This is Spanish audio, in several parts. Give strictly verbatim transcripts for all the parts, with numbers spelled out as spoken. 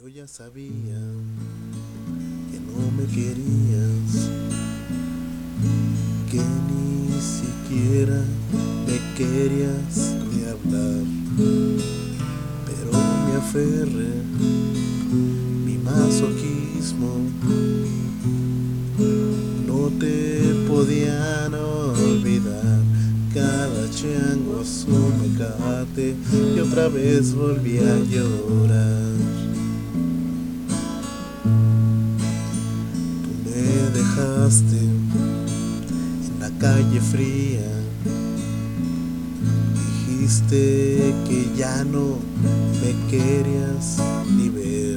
Yo ya sabía que no me querías, que ni siquiera me querías ni hablar, pero me aferré, mi masoquismo no te podían olvidar. Cada chango a su mecate y otra vez volví a llorar. Me dejaste en la calle fría, dijiste que ya no me querías ni ver,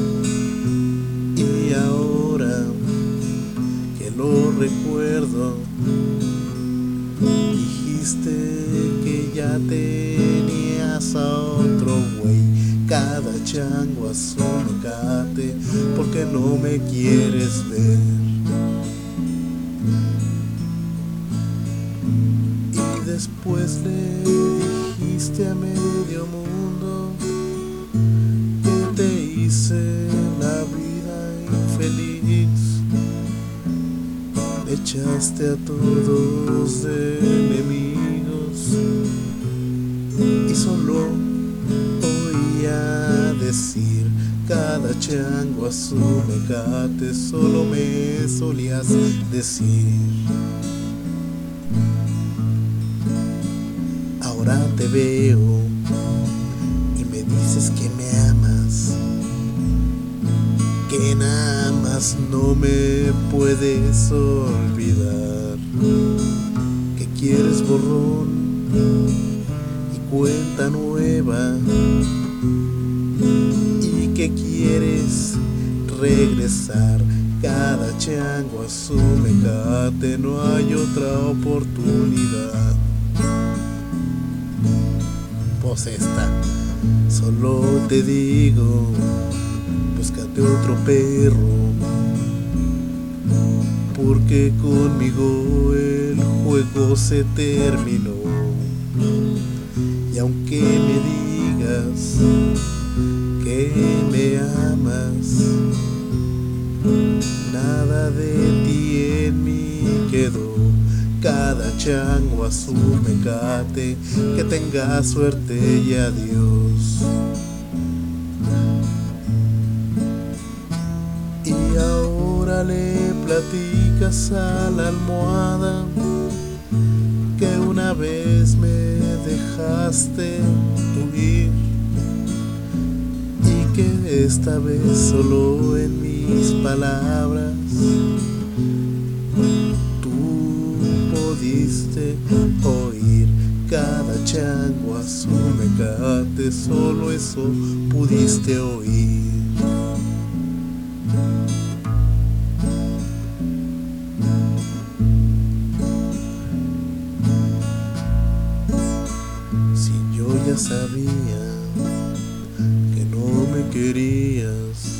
y ahora que lo recuerdo, dijiste que ya tenías a otro güey. Cada chango a su mecate, porque no me quieres ver. Y después le dijiste a medio mundo que te hice la vida infeliz. Me echaste a todos de enemigos y solo oía decir: cada chango a su mecate. Solo me solías decir. Ahora te veo y me dices que me amas, que nada más no me puedes olvidar, que quieres borrón y cuenta nueva, y que quieres regresar. Cada chango a su mecate, no hay otra oportunidad. Pues esta, solo te digo, búscate otro perro, porque conmigo el juego se terminó. Y aunque me digas que me amas, nada de ti en mí quedó. Cada chango a su mecate, que tenga suerte y adiós. Y ahora le platicas a la almohada que una vez me dejaste huir, y que esta vez solo en mis palabras tú pudiste oír. Cada chango a su mecate, solo eso pudiste oír. Si yo ya sabía que no me querías,